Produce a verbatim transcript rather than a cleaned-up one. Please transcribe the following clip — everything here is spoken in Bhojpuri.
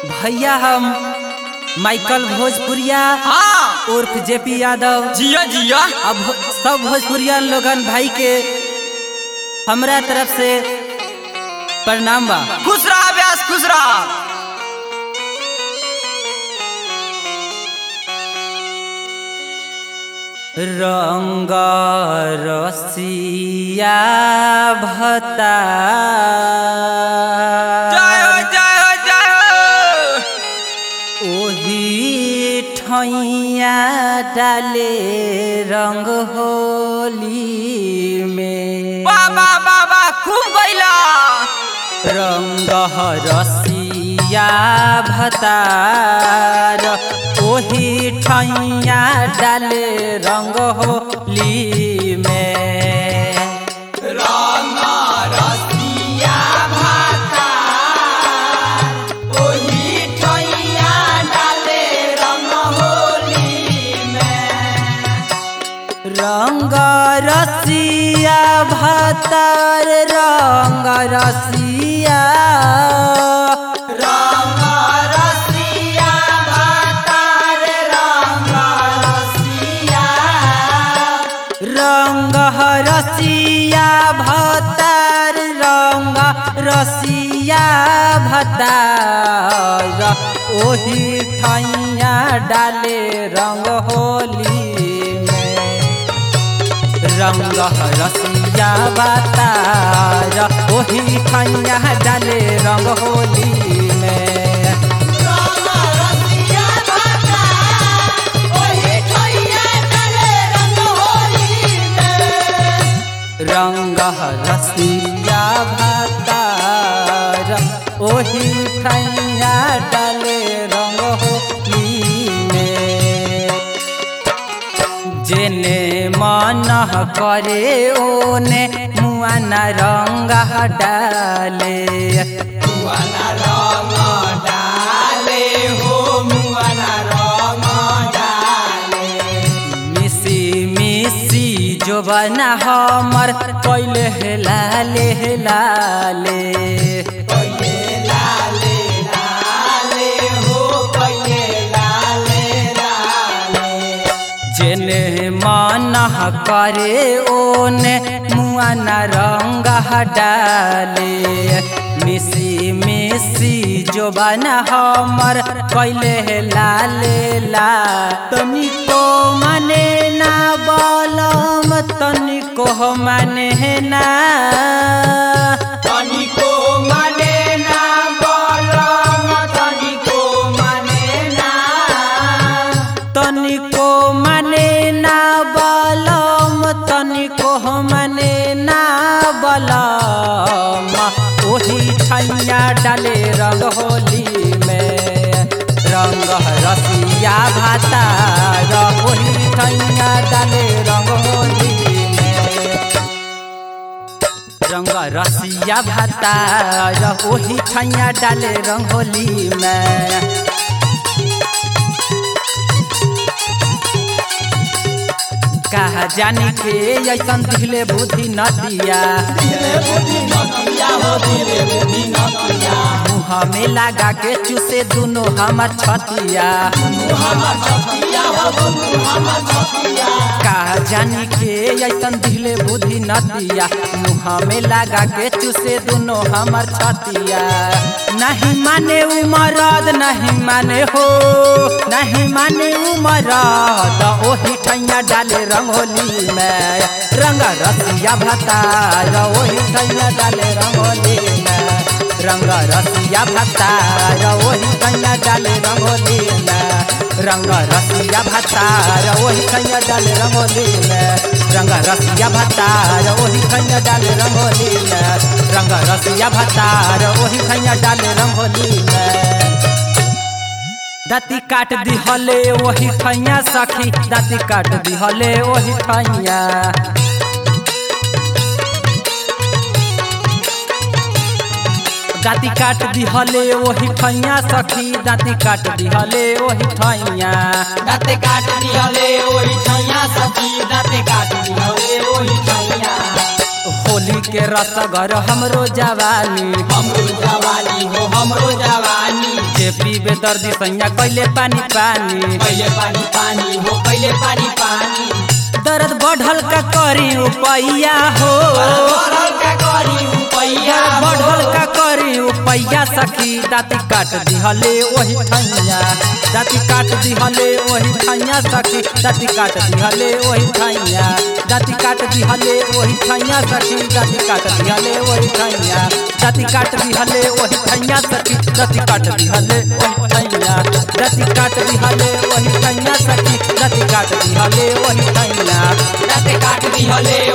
भैया हम माइकल भोजपुरिया हाँ उर्फ जेपी यादव जिया जिया अब सब भोजपुरिया लोगन भाई के हमरा तरफ से प्रणाम बा। खुश रहा व्यास खुश रहा। रंग रसिया भता जय हो जय हो जय हो। ओही ठैया डाले रंग होली में बाबा बाबा खूब गइला। रंग रसिया भतार ओही ठैया डाले रंग होली में। रंग रसिया भतार ओही ठैया डाले रंग होली में। रंग रसिया भतार रंग रसिया रंग रसिया भतार रंग रसिया। रंग रसिया भतार रंग रसिया भतार ओही ठैया डाले रंग होली में। रंग रसिया भतार ओही ठैया डाले रंग होली में। रंग रसिया भतार ओही ठैया डाले रंग होली में। जेने मन करे ओने मुआना रंग डाले मुआना रंग डाले हो मुआना रंग डाले। मिसी मिसी जो बना हमर कैले हेलाले हेलाले पहिले लाले लाले हो पहिले लाले लाले। जेने मन करे ओने मुआना रंग डाले। मिसी मिसी जो बना हमर कैले लाले ला। तनिको माने ना बलम तनिको माने ना तनिको माने ना बलम तनिको माने ना। तनिको माने ना बलम तनिको माने ना बलम ओही ठैया डाले रंग होली में। रंग रसिया भतार ओही ठैया डाले रंग होली में। रंग रसिया भतार ओही ठैया डाले रंग होली में। कहा जाने के ऐसन दिले बुद्धि नदिया मुँह में लगा के चूसे दोनों हमर छतिया। कहा जाने के ऐसन दिले बुद्धि नदिया मुँह में लगा के चूसे दोनों हमर छतिया। नहीं माने उमरद नहीं माने हो नहीं माने उमरद ओही ठैया डाले रंगोली में। रंग रसिया भतार ओही ठैया डाले रंगोली में। रंग रसिया भतार ओही ठैया डाले रंगोली में। रंग रसिया भतार ओही ठैया डाले रंगोली में। रंग रसिया भतार ओही ठैया डाले रंगोली में। रंग रसिया भतार ओही ठैया डाले रंगोली में। दाती काट दिहले वही ठैया सखी दाती काट दिहले वही ठैया। दाती काट दिहले वही ठैया सखी दाती काट दिहले वही ठैया। दाते काट दिहले ओही ठैया सखी दाते काट दिहले ओही ठैया। होली के रसगर हमरो जवानी हमरो जवानी हो हमरो जवानी जे पीबे दर्दी सैया कैले पानी पानी कैले पानी पानी हो कैले पानी पानी दर्द बढ़ल का करी उपैया हो बढ़ल का करी उपैया बढ़ल का करी उपैया सखी दाती काट दिहले वही ठैया दाती काट दिहले वही ठैया सखी दाती काट दिहले वही ठैया दाती काट दिहले वही ठैया सखी दाती काट दिहले वही ठैया दाती काट दिहले वही ठैया सखी दाती काट दिहले वही ठैया दाती काट दिहले वही ठैया सखी दाती काट दिहले वही ठैया दाते काट दिहले